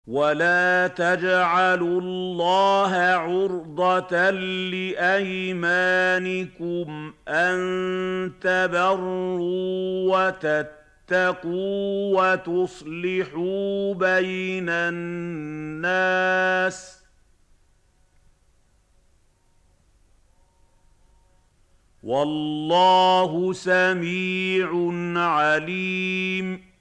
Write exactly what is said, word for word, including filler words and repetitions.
وَلَا تَجْعَلُوا اللَّهَ عُرْضَةً لِّأَيْمَانِكُمْ أَن تَبَرُّوا وَتَتَّقُوا وَتُصْلِحُوا بَيْنَ النَّاسِ ۗ وَاللَّهُ سَمِيعٌ عَلِيمٌ